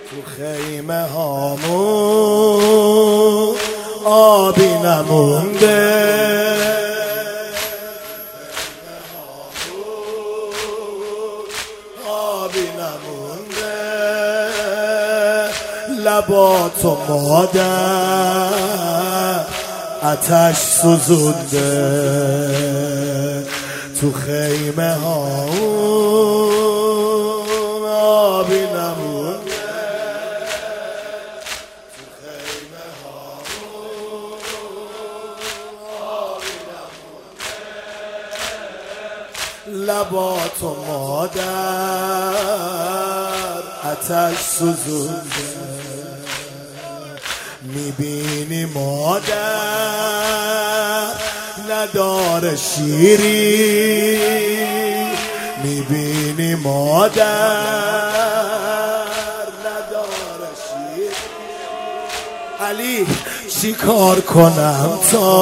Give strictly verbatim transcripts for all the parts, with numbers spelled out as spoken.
تو خیمه هامون آبی نمونده، آبی نمونده، لباتو مادر آتش سوزونده، تو خیمه هامون آبی نمونده، تو خیمه هامون آبی نمونده، لباتو مادر آتش سوزونده، میبینی مادر نداره شیری، میبینی مادر نداره شیری. علی چی کار کنم تا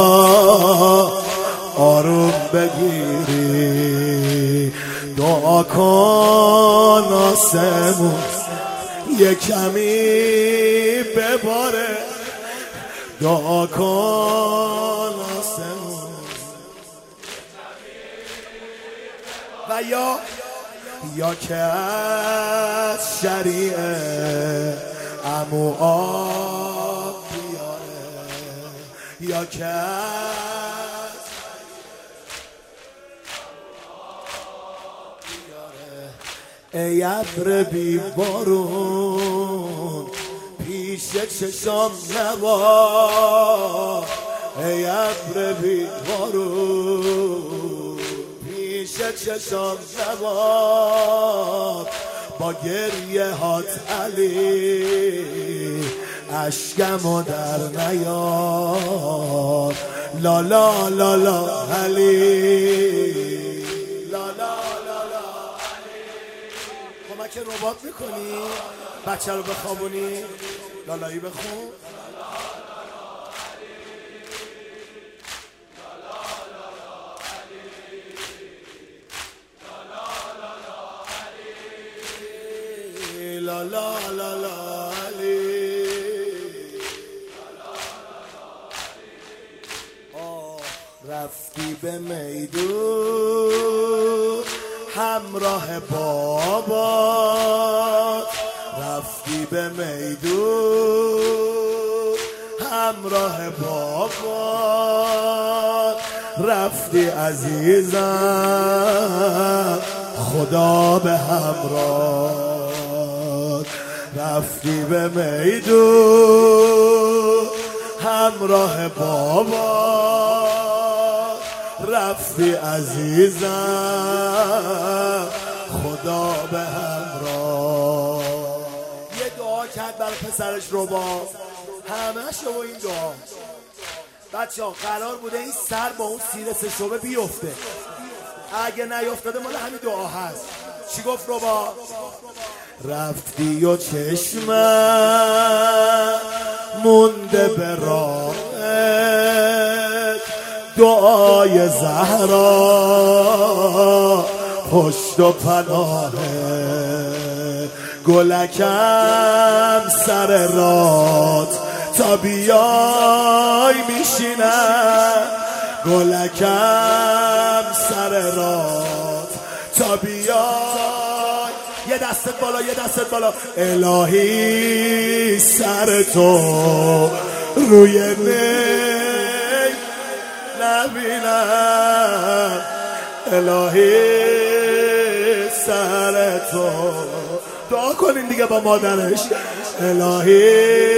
آروم بگیری؟ دعا کن آسمون یه کمی بباره، دعا کن آسمون و یا یا که از شریعه عمو آب بیاره، یا که از ای ابر بی بارون پیش چشام نبا، ای ابر بی بارون پیش چشام نبا، با گریه هات علی اشکمو در نیار، لا لا لا لا علی، لا لا لا لا علی. کمک رباط میکنی؟ بچه رو بخوابونی؟ لالایی بخون. لا لا لا لا علی، رفتی به میدون همراه بابا، رفتی به میدون همراه بابا، رفتی عزیزم خدا به همراه، رفتی به میدون همراه بابا، رفتی عزیزم خدا به همراه. یه دعا کرد برای پسرش رباب، همه شو این دعا. بچه ها قرار بوده این سر با اون سیر سه شعبه بیفته، اگه نیفتاده مال همین دعا هست. چی گفت رباب؟ رفتی و چشمم مونده به راهت، دعای زهرا پشت و پناهه، گلکم سر رات تا بیای میشینم، گلکم سر رات تا بیای. یه دستت بالا، یه دستت بالا. الهی سر تو روی نی نبینم، الهی سر تو. دعا کنین دیگه با مادرش. الهی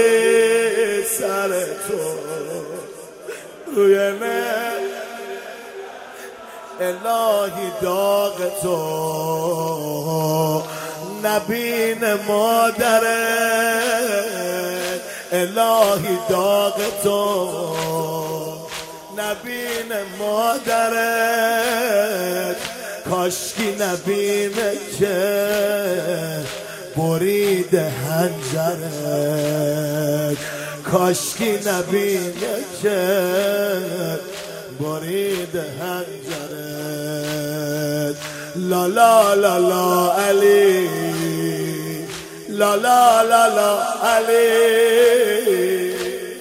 سر تو روی نی، الهی داغ تو نبین مادرت، الهی داغ تو نبین مادرت، کاشکی نبینه که برید هنجرت، کاشکی نبینه که برید هنجرت. لا لا لا لا علی، لا لا لا لا علی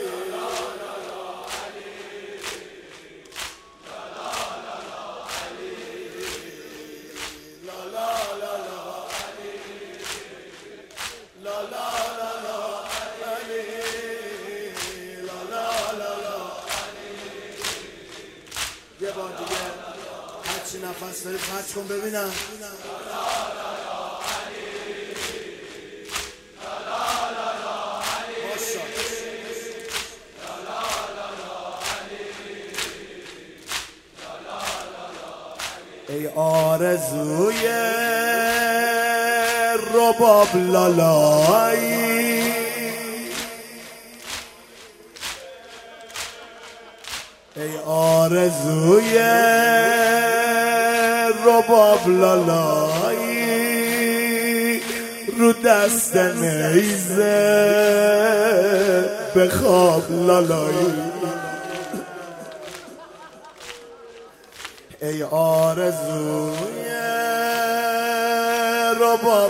یه بار دیگه هرچی نفس داری پرچ کن ببینم. ای آرزوی رباب لالایی، ای آرزوی رباب لالایی، رو دست نیزه بخواب لالایی. ای آرزوی رباب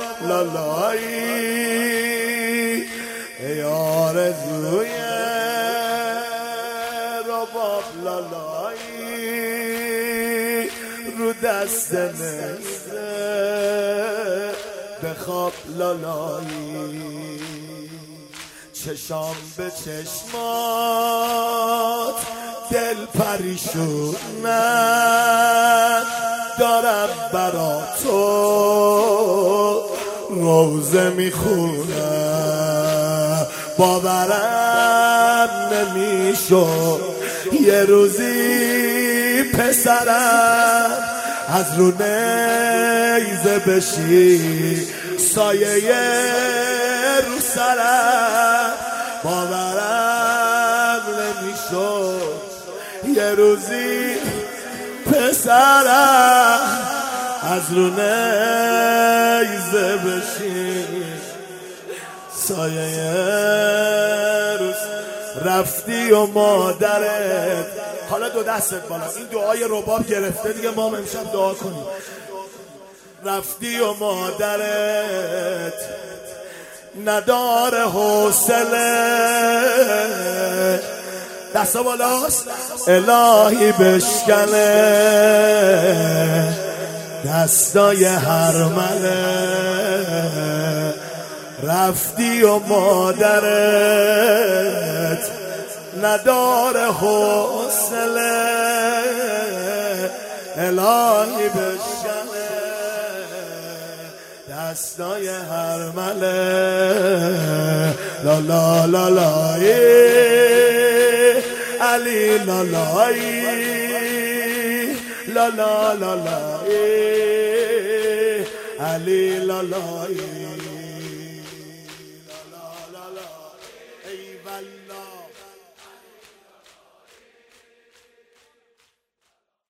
لالایی، ای آرزوی رباب لالایی، رو دست نیزه بخواب لالایی. چشام به چشمات دل پریشونم، دارم برا تو روزه میخونم. باورم نمیشد یه روزی پسرم از رو نیزه بشی سایه رو سرم. باورم نمیشد یه روزی پسرم از رو نیزه بشی سایه رو رفتی و مادرت. حالا دو دستت بالا، این دعای رباب گرفته دیگه، ما هم امشب دعا کنیم. رفتی و مادرت نداره حوصله، دستا بالاست الهی بشکنه دستای هرمله. رفتی و مادرت نداره حوصله، الهی بشکنه دستای هرمله. لا لا لا لای علی لالایی، لا لا لا لای علی لالایی، لا لا لا لا ای والله.